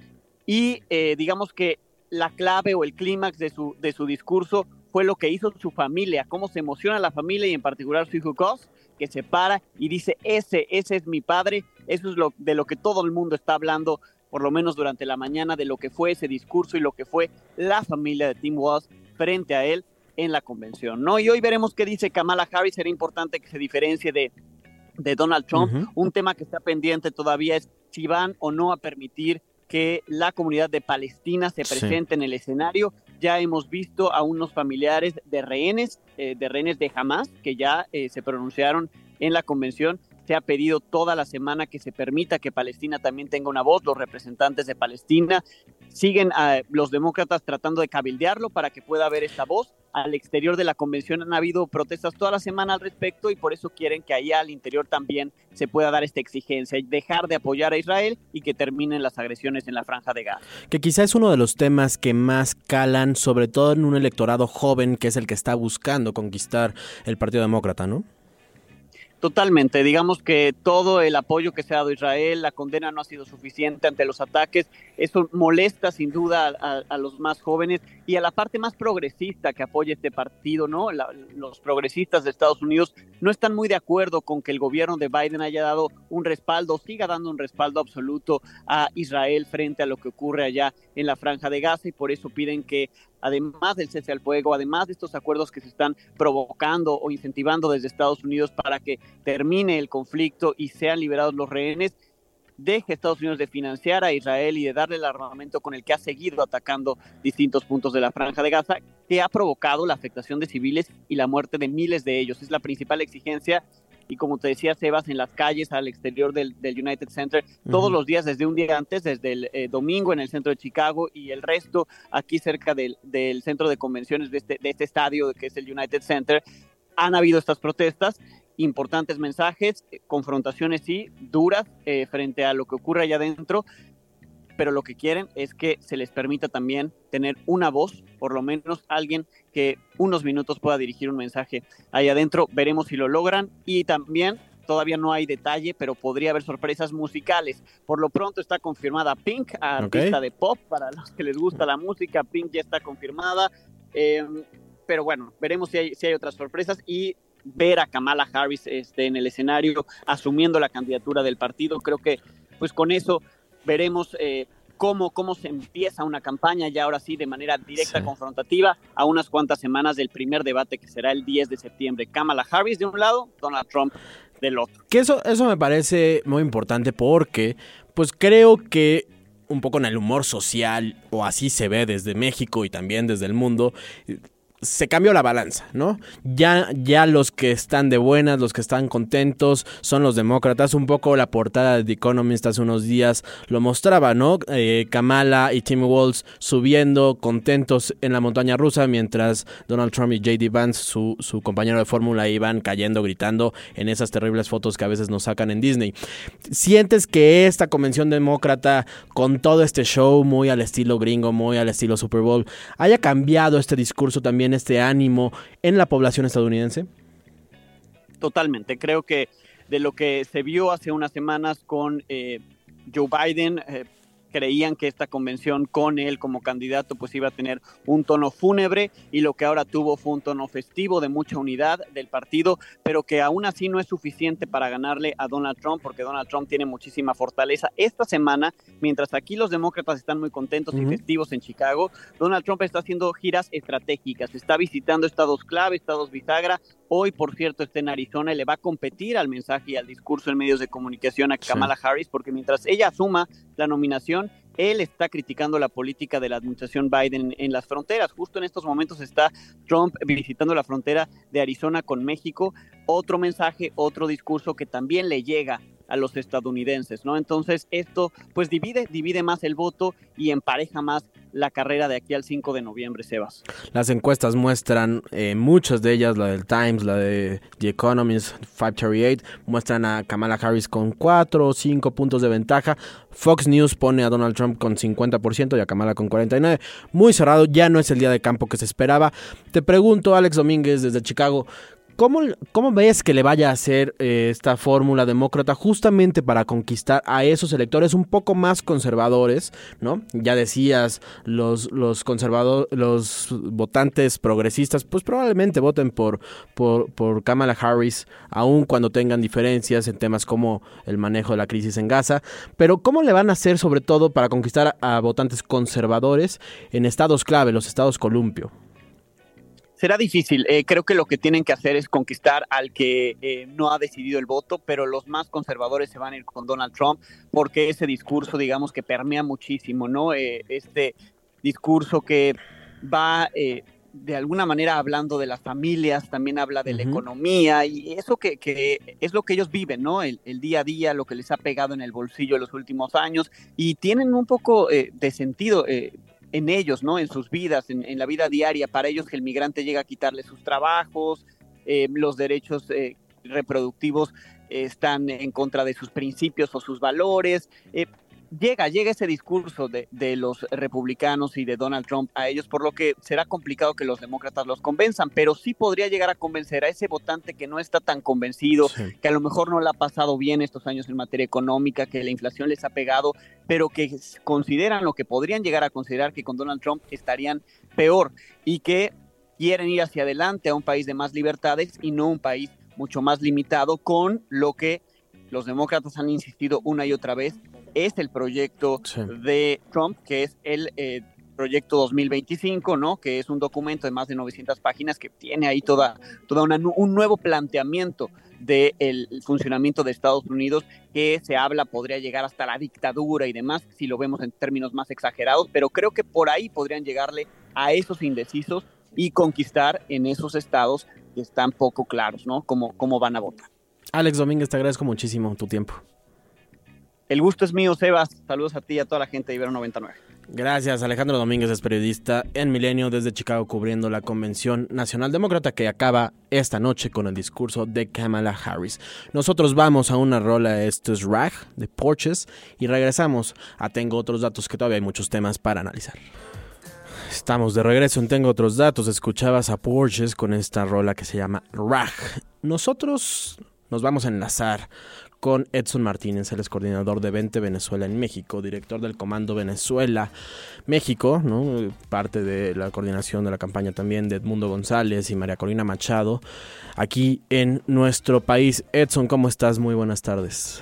y eh, digamos que la clave o el clímax de su, de su discurso fue lo que hizo su familia, cómo se emociona la familia y en particular su hijo Gus, que se para y dice, ese, ese es mi padre. Eso es lo, de lo que todo el mundo está hablando, por lo menos durante la mañana, de lo que fue ese discurso y lo que fue la familia de Tim Walz frente a él en la convención, ¿no? Y hoy veremos qué dice Kamala Harris. Será importante que se diferencie de, de Donald Trump. Uh-huh. Un tema que está pendiente todavía es si van o no a permitir que la comunidad de Palestina se presente sí. en el escenario. Ya hemos visto a unos familiares de rehenes, eh, de rehenes de Hamas, que ya eh, se pronunciaron en la convención. Se ha pedido toda la semana que se permita que Palestina también tenga una voz, los representantes de Palestina. Siguen uh, los demócratas tratando de cabildearlo para que pueda haber esta voz. Al exterior de la convención han habido protestas toda la semana al respecto y por eso quieren que allá al interior también se pueda dar esta exigencia y dejar de apoyar a Israel y que terminen las agresiones en la Franja de Gaza. Que quizá es uno de los temas que más calan, sobre todo en un electorado joven que es el que está buscando conquistar el Partido Demócrata, ¿no? Totalmente, digamos que todo el apoyo que se ha dado a Israel, la condena no ha sido suficiente ante los ataques, eso molesta sin duda a, a, a los más jóvenes y a la parte más progresista que apoya este partido, ¿no? La, los progresistas de Estados Unidos no están muy de acuerdo con que el gobierno de Biden haya dado un respaldo, siga dando un respaldo absoluto a Israel frente a lo que ocurre allá en la Franja de Gaza y por eso piden que además del cese al fuego, además de estos acuerdos que se están provocando o incentivando desde Estados Unidos para que termine el conflicto y sean liberados los rehenes, deje Estados Unidos de financiar a Israel y de darle el armamento con el que ha seguido atacando distintos puntos de la Franja de Gaza, que ha provocado la afectación de civiles y la muerte de miles de ellos. Es la principal exigencia. Y como te decía, Sebas, en las calles al exterior del, del United Center, uh-huh. todos los días, desde un día antes, desde el eh, domingo en el centro de Chicago y el resto aquí cerca del, del centro de convenciones de este, de este estadio que es el United Center, han habido estas protestas, importantes mensajes, eh, confrontaciones sí, duras eh, frente a lo que ocurre allá adentro, pero lo que quieren es que se les permita también tener una voz, por lo menos alguien que unos minutos pueda dirigir un mensaje ahí adentro. Veremos si lo logran y también todavía no hay detalle, pero podría haber sorpresas musicales. Por lo pronto está confirmada Pink, artista okay. de pop, para los que les gusta la música, Pink ya está confirmada, eh, pero bueno, veremos si hay, si hay otras sorpresas y ver a Kamala Harris este, en el escenario asumiendo la candidatura del partido, creo que pues con eso veremos eh, cómo, cómo se empieza una campaña ya ahora sí de manera directa, sí. confrontativa, a unas cuantas semanas del primer debate que será el diez de septiembre. Kamala Harris de un lado, Donald Trump del otro. Que eso, eso me parece muy importante porque pues creo que un poco en el humor social, o así se ve desde México y también desde el mundo, se cambió la balanza, ¿no? Ya, ya los que están de buenas, los que están contentos, son los demócratas. Un poco la portada de The Economist hace unos días lo mostraba, ¿no? Eh, Kamala y Tim Walz subiendo, contentos en la montaña rusa, mientras Donald Trump y J D Vance, su, su compañero de fórmula, iban cayendo, gritando en esas terribles fotos que a veces nos sacan en Disney. ¿Sientes que esta convención demócrata, con todo este show muy al estilo gringo, muy al estilo Super Bowl, haya cambiado este discurso también, este ánimo en la población estadounidense? Totalmente, creo que de lo que se vio hace unas semanas con eh, Joe Biden, eh, creían que esta convención con él como candidato pues iba a tener un tono fúnebre y lo que ahora tuvo fue un tono festivo de mucha unidad del partido, pero que aún así no es suficiente para ganarle a Donald Trump, porque Donald Trump tiene muchísima fortaleza. Esta semana, mientras aquí los demócratas están muy contentos uh-huh. y festivos en Chicago, Donald Trump está haciendo giras estratégicas, está visitando estados clave, estados bisagra. Hoy, por cierto, está en Arizona y le va a competir al mensaje y al discurso en medios de comunicación a Kamala sí. Harris, porque mientras ella asuma la nominación, él está criticando la política de la administración Biden en las fronteras. Justo en estos momentos está Trump visitando la frontera de Arizona con México. Otro mensaje, otro discurso que también le llega a los estadounidenses, ¿no? Entonces esto pues divide, divide más el voto y empareja más la carrera de aquí al cinco de noviembre, Sebas. Las encuestas muestran, eh, muchas de ellas, la del Times, la de The Economist, quinientos treinta y ocho, muestran a Kamala Harris con cuatro o cinco puntos de ventaja. Fox News pone a Donald Trump con cincuenta por ciento y a Kamala con cuarenta y nueve por ciento. Muy cerrado, ya no es el día de campo que se esperaba. Te pregunto, Alex Domínguez, desde Chicago, ¿Cómo, ¿Cómo ves que le vaya a hacer eh, esta fórmula demócrata justamente para conquistar a esos electores un poco más conservadores, ¿no? Ya decías, los los conservadores, los votantes progresistas, pues probablemente voten por, por, por Kamala Harris, aun cuando tengan diferencias en temas como el manejo de la crisis en Gaza. Pero ¿cómo le van a hacer sobre todo para conquistar a, a votantes conservadores en estados clave, los estados columpio? Será difícil, eh, creo que lo que tienen que hacer es conquistar al que eh, no ha decidido el voto, pero los más conservadores se van a ir con Donald Trump porque ese discurso, digamos, que permea muchísimo, ¿no? Eh, este discurso que va eh, de alguna manera hablando de las familias, también habla de uh-huh. la economía y eso que, que es lo que ellos viven, ¿no? El, el día a día, lo que les ha pegado en el bolsillo en los últimos años y tienen un poco eh, de sentido eh, en ellos, ¿no? En sus vidas, en, en la vida diaria, para ellos que el migrante llega a quitarle sus trabajos, eh, los derechos eh, reproductivos eh, están en contra de sus principios o sus valores. Eh, llega, llega ese discurso de, de los republicanos y de Donald Trump a ellos, por lo que será complicado que los demócratas los convenzan, pero sí podría llegar a convencer a ese votante que no está tan convencido, sí. que a lo mejor no le ha pasado bien estos años en materia económica, que la inflación les ha pegado, pero que consideran lo que podrían llegar a considerar que con Donald Trump estarían peor y que quieren ir hacia adelante a un país de más libertades y no un país mucho más limitado, con lo que los demócratas han insistido una y otra vez, es el proyecto sí. de Trump, que es el eh, proyecto dos mil veinticinco, ¿no? Que es un documento de más de novecientas páginas que tiene ahí toda, toda una, un nuevo planteamiento del funcionamiento de Estados Unidos, que se habla podría llegar hasta la dictadura y demás, si lo vemos en términos más exagerados, pero creo que por ahí podrían llegarle a esos indecisos y conquistar en esos estados que están poco claros, ¿no? Cómo, cómo van a votar. Alex Domínguez, te agradezco muchísimo tu tiempo. El gusto es mío, Sebas. Saludos a ti y a toda la gente de Ibero noventa y nueve. Gracias. Alejandro Domínguez es periodista en Milenio desde Chicago, cubriendo la Convención Nacional Demócrata que acaba esta noche con el discurso de Kamala Harris. Nosotros vamos a una rola, esto es Rag de Porches, y regresamos a Tengo Otros Datos, que todavía hay muchos temas para analizar. Estamos de regreso en Tengo Otros Datos. Escuchabas a Porches con esta rola que se llama Rag. Nosotros nos vamos a enlazar con Edson Martínez, él es coordinador de Vente Venezuela en México, director del Comando Venezuela México, ¿no? Parte de la coordinación de la campaña también de Edmundo González y María Corina Machado, aquí en nuestro país. Edson, ¿cómo estás? Muy buenas tardes.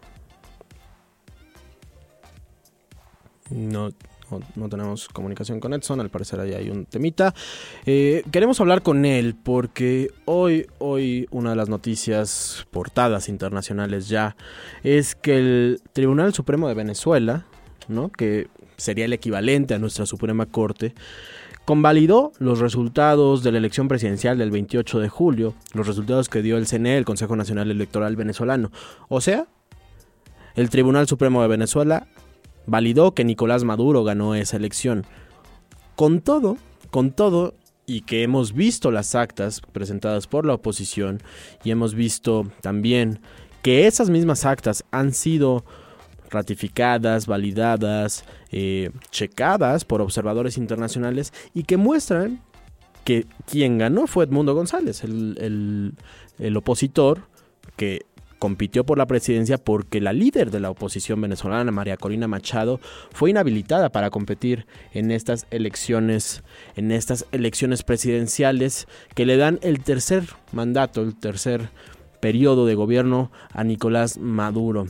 No... No, no tenemos comunicación con Edson, al parecer ahí hay un temita. Eh, queremos hablar con él porque hoy, hoy una de las noticias portadas internacionales ya es que el Tribunal Supremo de Venezuela, ¿no?, que sería el equivalente a nuestra Suprema Corte, convalidó los resultados de la elección presidencial del veintiocho de julio, los resultados que dio el C N E, el Consejo Nacional Electoral Venezolano. O sea, el Tribunal Supremo de Venezuela validó que Nicolás Maduro ganó esa elección. Con todo, con todo, y que hemos visto las actas presentadas por la oposición, y hemos visto también que esas mismas actas han sido ratificadas, validadas, eh, checadas por observadores internacionales, y que muestran que quien ganó fue Edmundo González, el, el, el opositor que compitió por la presidencia porque la líder de la oposición venezolana, María Corina Machado, fue inhabilitada para competir en estas elecciones, en estas elecciones presidenciales que le dan el tercer mandato, el tercer periodo de gobierno a Nicolás Maduro.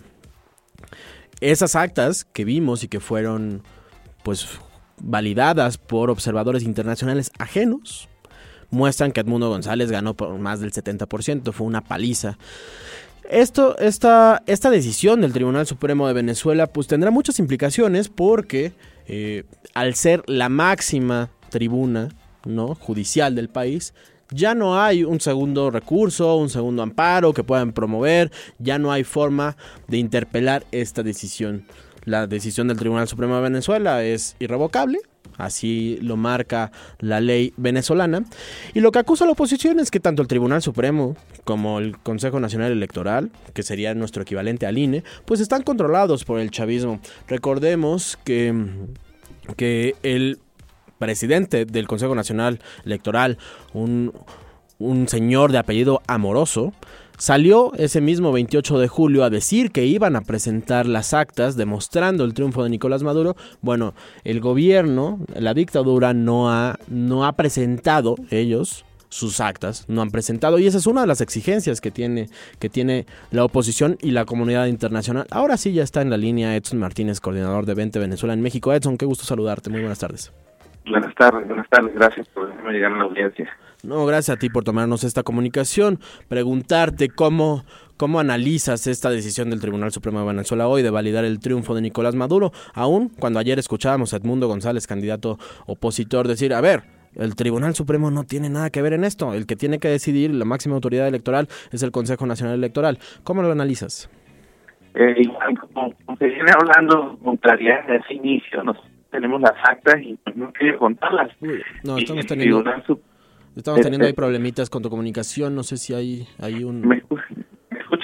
Esas actas que vimos y que fueron, pues, validadas por observadores internacionales ajenos, muestran que Edmundo González ganó por más del setenta por ciento, fue una paliza. Esto, esta, esta decisión del Tribunal Supremo de Venezuela pues tendrá muchas implicaciones porque eh, al ser la máxima tribuna, ¿no?, judicial del país, ya no hay un segundo recurso, un segundo amparo que puedan promover, ya no hay forma de interpelar esta decisión. La decisión del Tribunal Supremo de Venezuela es irrevocable. Así lo marca la ley venezolana. Y lo que acusa la oposición es que tanto el Tribunal Supremo como el Consejo Nacional Electoral, que sería nuestro equivalente al I N E, pues están controlados por el chavismo. Recordemos que, que el presidente del Consejo Nacional Electoral, un, un señor de apellido Amoroso, salió ese mismo veintiocho de julio a decir que iban a presentar las actas demostrando el triunfo de Nicolás Maduro. Bueno, el gobierno, la dictadura no ha, no ha presentado ellos sus actas, no han presentado, y esa es una de las exigencias que tiene, que tiene la oposición y la comunidad internacional. Ahora sí ya está en la línea Edson Martínez, coordinador de Vente Venezuela en México. Edson, qué gusto saludarte, muy buenas tardes. Buenas tardes, buenas tardes, gracias por dejarme llegar a la audiencia. No, gracias a ti por tomarnos esta comunicación. Preguntarte cómo, cómo analizas esta decisión del Tribunal Supremo de Venezuela hoy de validar el triunfo de Nicolás Maduro, aún cuando ayer escuchábamos a Edmundo González, candidato opositor, decir, a ver, el Tribunal Supremo no tiene nada que ver en esto, el que tiene que decidir, la máxima autoridad electoral, es el Consejo Nacional Electoral. ¿Cómo lo analizas? Eh, igual, como, como se viene hablando con claridad desde ese inicio, nos tenemos las actas y pues no quiero contarlas. Uy, no, y estamos teniendo... Estamos teniendo este, ahí problemitas con tu comunicación, no sé si hay, hay un... ¿Me escuchas? ¿Me escuchas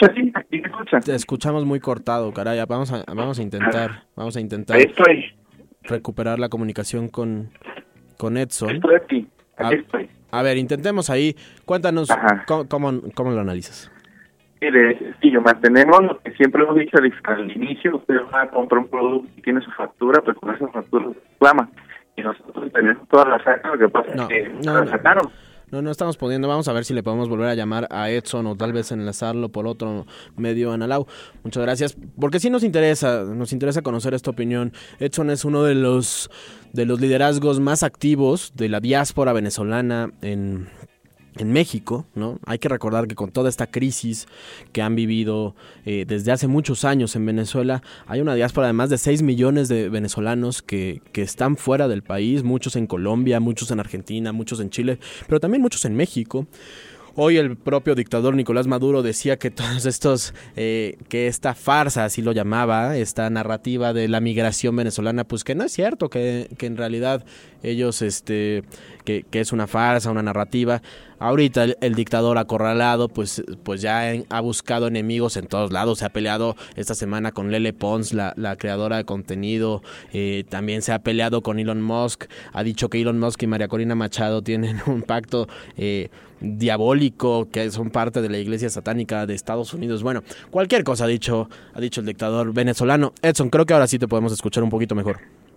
escucha así? ¿Aquí me escucha? Te escuchamos muy cortado, caray. Vamos a, vamos a intentar, vamos a intentar Ahí estoy. recuperar la comunicación con, con Edson. Estoy aquí, aquí a, estoy. A ver, intentemos ahí. Cuéntanos cómo, cómo, cómo lo analizas. Mire, sencillo, mantenemos lo que siempre hemos dicho al, al inicio. Usted va a comprar un producto y tiene su factura, pero con esa factura se reclama. Y nosotros tenemos todas las actas, lo que pasa no, es que no, las no. sacaron. No, no estamos pudiendo. Vamos a ver si le podemos volver a llamar a Edson o tal vez enlazarlo por otro medio Analau. Muchas gracias, porque sí nos interesa, nos interesa conocer esta opinión. Edson es uno de los de los liderazgos más activos de la diáspora venezolana en en México, ¿no? Hay que recordar que con toda esta crisis que han vivido eh, desde hace muchos años en Venezuela, hay una diáspora de más de seis millones de venezolanos que, que están fuera del país, muchos en Colombia, muchos en Argentina, muchos en Chile, pero también muchos en México. Hoy el propio dictador Nicolás Maduro decía que todos estos, eh, que esta farsa, así lo llamaba, esta narrativa de la migración venezolana, pues que no es cierto, que, que en realidad ellos, este, que, que es una farsa, una narrativa. Ahorita el, el dictador acorralado, pues, pues ya en, ha buscado enemigos en todos lados. Se ha peleado esta semana con Lele Pons, la, la creadora de contenido. Eh, también se ha peleado con Elon Musk. Ha dicho que Elon Musk y María Corina Machado tienen un pacto eh, diabólico, que son parte de la iglesia satánica de Estados Unidos. Bueno, cualquier cosa ha dicho, ha dicho el dictador venezolano. Edson, creo que ahora sí te podemos escuchar un poquito mejor.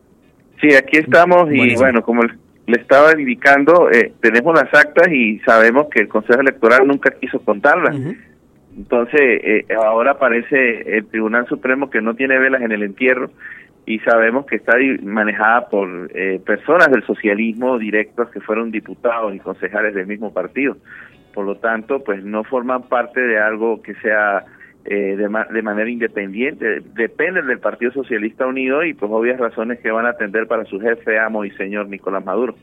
Sí, aquí estamos y Buenísimo. bueno, como le estaba indicando, eh, tenemos las actas y sabemos que el Consejo Electoral nunca quiso contarlas. Uh-huh. Entonces, eh, ahora aparece el Tribunal Supremo que no tiene velas en el entierro y sabemos que está manejada por eh, personas del socialismo directos que fueron diputados y concejales del mismo partido. Por lo tanto, pues no forman parte de algo que sea eh, de, ma- de manera independiente. Dependen del Partido Socialista Unido y pues obvias razones que van a atender para su jefe, amo y señor Nicolás Maduro.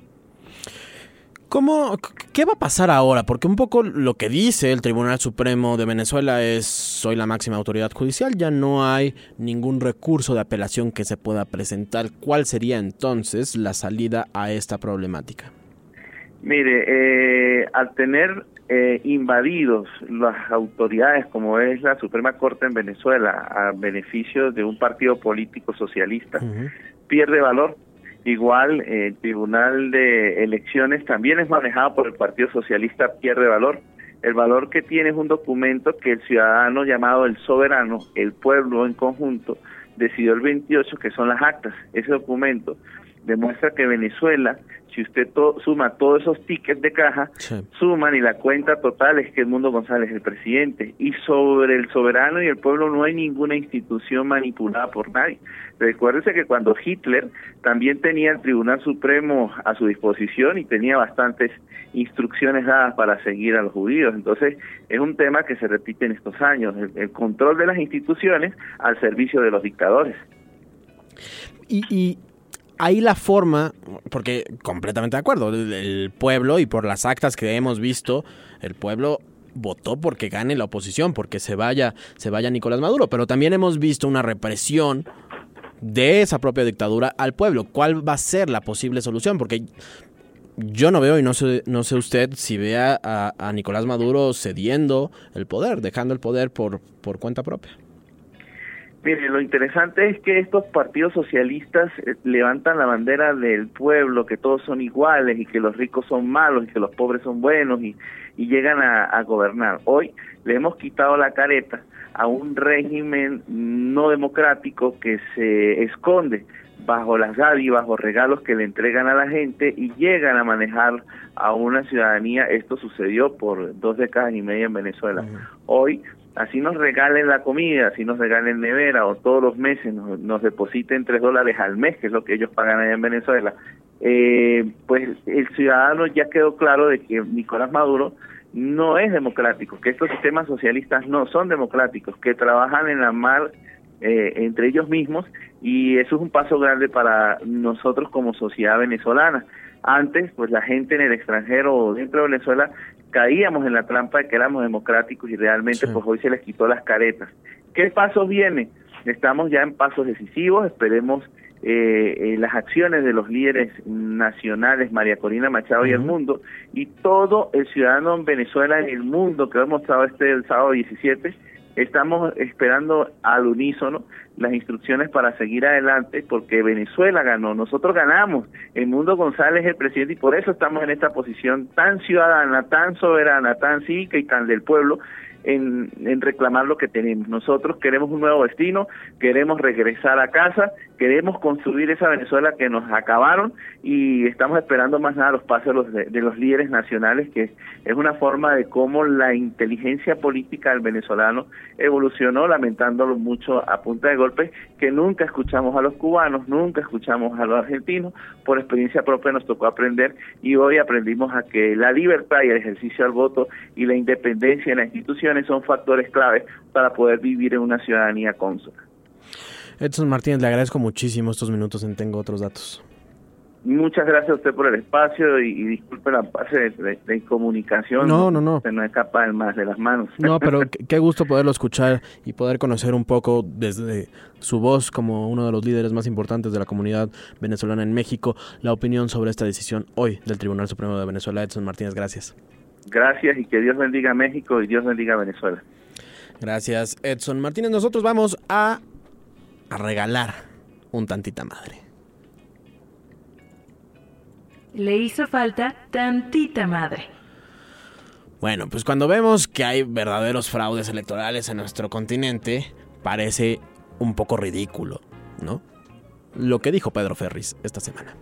¿Cómo, ¿Qué va a pasar ahora? Porque un poco lo que dice el Tribunal Supremo de Venezuela es: soy la máxima autoridad judicial, ya no hay ningún recurso de apelación que se pueda presentar. ¿Cuál sería entonces la salida a esta problemática? Mire, eh, al tener eh, invadidos las autoridades como es la Suprema Corte en Venezuela a beneficio de un partido político socialista, uh-huh. pierde valor. Igual, eh, el Tribunal de Elecciones también es manejado por el Partido Socialista, pierde valor. El valor que tiene es un documento que el ciudadano llamado el soberano, el pueblo en conjunto, decidió el veintiocho, que son las actas. Ese documento demuestra que Venezuela, si usted to- suma todos esos tickets de caja, sí. suman y la cuenta total es que Edmundo González es el presidente. Y sobre el soberano y el pueblo no hay ninguna institución manipulada por nadie. Recuérdese que cuando Hitler también tenía el Tribunal Supremo a su disposición y tenía bastantes instrucciones dadas para seguir a los judíos. Entonces, es un tema que se repite en estos años, el, el control de las instituciones al servicio de los dictadores. Y... y... ahí la forma, porque completamente de acuerdo, el, el pueblo, y por las actas que hemos visto, el pueblo votó porque gane la oposición, porque se vaya, se vaya Nicolás Maduro, pero también hemos visto una represión de esa propia dictadura al pueblo. ¿Cuál va a ser la posible solución? Porque yo no veo, y no sé, no sé usted, si vea a, a Nicolás Maduro cediendo el poder, dejando el poder por, por cuenta propia. Mire, lo interesante es que estos partidos socialistas eh, levantan la bandera del pueblo, que todos son iguales y que los ricos son malos y que los pobres son buenos y, y llegan a, a gobernar. Hoy le hemos quitado la careta a un régimen no democrático que se esconde bajo las dádivas o regalos que le entregan a la gente y llegan a manejar a una ciudadanía. Esto sucedió por dos décadas y media en Venezuela. Uh-huh. Hoy, así nos regalen la comida, así nos regalen nevera o todos los meses nos, nos depositen tres dólares al mes, que es lo que ellos pagan allá en Venezuela, eh, pues el ciudadano ya quedó claro de que Nicolás Maduro no es democrático, que estos sistemas socialistas no son democráticos, que trabajan en la mar eh, entre ellos mismos, y eso es un paso grande para nosotros como sociedad venezolana. Antes, pues la gente en el extranjero o dentro de Venezuela caíamos en la trampa de que éramos democráticos y realmente sí. pues hoy se les quitó las caretas. ¿Qué pasos vienen? Estamos ya en pasos decisivos, esperemos eh, eh, las acciones de los líderes nacionales, María Corina Machado uh-huh. y el mundo, y todo el ciudadano en Venezuela, en el mundo, que hemos mostrado este el sábado diecisiete, estamos esperando al unísono las instrucciones para seguir adelante, porque Venezuela ganó, nosotros ganamos, Edmundo González es el presidente y por eso estamos en esta posición tan ciudadana, tan soberana, tan cívica y tan del pueblo, En, en reclamar lo que tenemos. Nosotros queremos un nuevo destino, queremos regresar a casa, queremos construir esa Venezuela que nos acabaron y estamos esperando más nada los pasos de los, de, de los líderes nacionales, que es una forma de cómo la inteligencia política del venezolano evolucionó, lamentándolo mucho a punta de golpes, que nunca escuchamos a los cubanos, nunca escuchamos a los argentinos, por experiencia propia nos tocó aprender y hoy aprendimos a que la libertad y el ejercicio al voto y la independencia en las instituciones son factores claves para poder vivir en una ciudadanía cónsona. Edson Martínez, le agradezco muchísimo estos minutos en Tengo Otros Datos. Muchas gracias a usted por el espacio y, y disculpe la fase de, de, de comunicación. No, no, no. Se nos escapa el más de las manos. No, pero qué gusto poderlo escuchar y poder conocer un poco desde su voz como uno de los líderes más importantes de la comunidad venezolana en México, la opinión sobre esta decisión hoy del Tribunal Supremo de Venezuela. Edson Martínez, gracias. Gracias y que Dios bendiga a México y Dios bendiga a Venezuela. Gracias, Edson Martínez. Nosotros vamos a, a regalar un tantita madre. Le hizo falta tantita madre. Bueno, pues cuando vemos que hay verdaderos fraudes electorales en nuestro continente, parece un poco ridículo, ¿no? Lo que dijo Pedro Ferriz esta semana.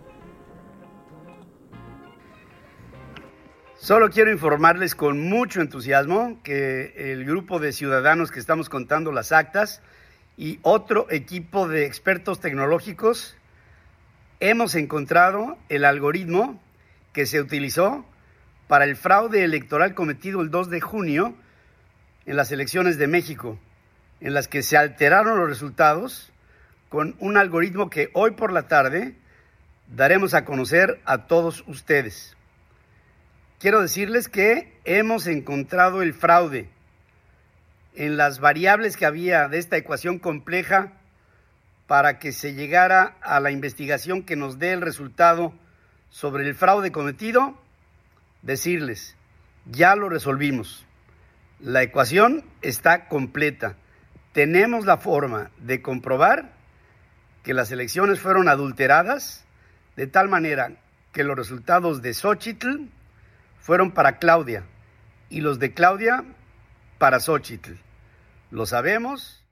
Solo quiero informarles con mucho entusiasmo que el grupo de ciudadanos que estamos contando las actas y otro equipo de expertos tecnológicos hemos encontrado el algoritmo que se utilizó para el fraude electoral cometido el dos de junio en las elecciones de México, en las que se alteraron los resultados con un algoritmo que hoy por la tarde daremos a conocer a todos ustedes. Quiero decirles que hemos encontrado el fraude en las variables que había de esta ecuación compleja para que se llegara a la investigación que nos dé el resultado sobre el fraude cometido. Decirles, ya lo resolvimos. La ecuación está completa. Tenemos la forma de comprobar que las elecciones fueron adulteradas de tal manera que los resultados de Xóchitl fueron para Claudia y los de Claudia para Xóchitl. Lo sabemos.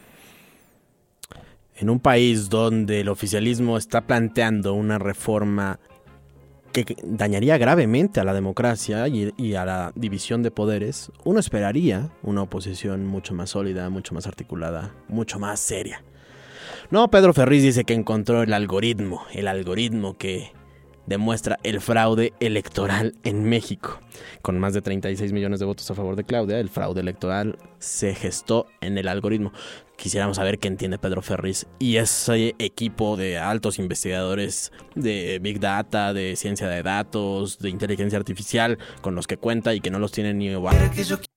En un país donde el oficialismo está planteando una reforma que dañaría gravemente a la democracia y, y a la división de poderes, uno esperaría una oposición mucho más sólida, mucho más articulada, mucho más seria. No, Pedro Ferriz dice que encontró el algoritmo, el algoritmo que demuestra el fraude electoral en México. Con más de treinta y seis millones de votos a favor de Claudia, el fraude electoral se gestó en el algoritmo. Quisiéramos saber qué entiende Pedro Ferriz y ese equipo de altos investigadores de Big Data, de ciencia de datos, de inteligencia artificial, con los que cuenta y que no los tiene ni Obama.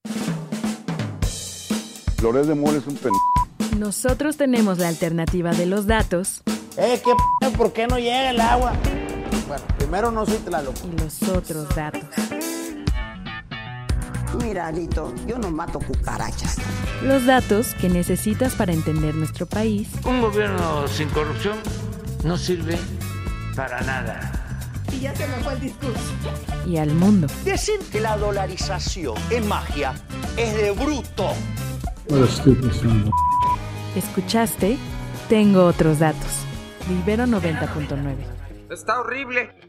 Loret de Mola es un pen... Nosotros tenemos la alternativa de los datos. Eh, ¿qué p***? ¿Por qué no llega el agua? Bueno, primero no soy Tlaloc. Y los otros datos. Mira, Alito, yo no mato cucarachas. Los datos que necesitas para entender nuestro país. Un gobierno sin corrupción no sirve para nada. Y ya se me fue el discurso. Y al mundo. Decir que la dolarización es magia es de bruto. Escuchaste Tengo Otros Datos. de Ibero noventa punto nueve. Está horrible.